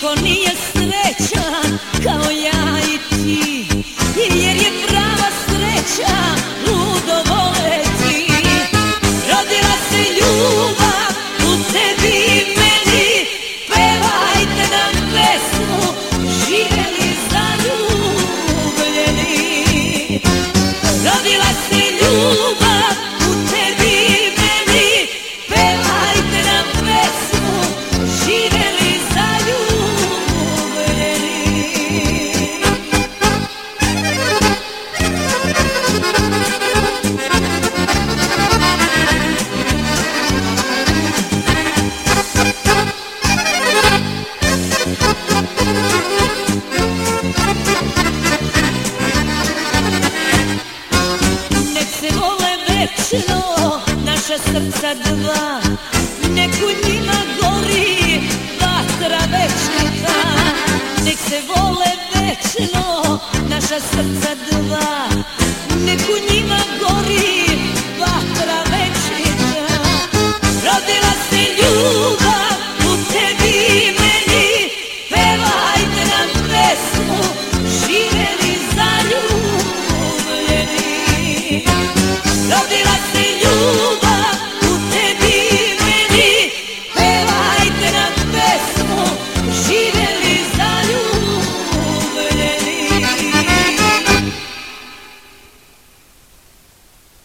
niko nije srećan kao ja i ti, jer je prava sreća ludo voleti. Rodila se ljubav u tebi i meni, pevajte nam pesmu, živjeli zaljubljeni. Rodila se ljubav u tebi i meni, pevajte nam pesmu, živjeli zaljubljeni. Nek se vole večno naša srca dva, nek u njima gori vatra večnika. Nek se vole večno naša srca dva,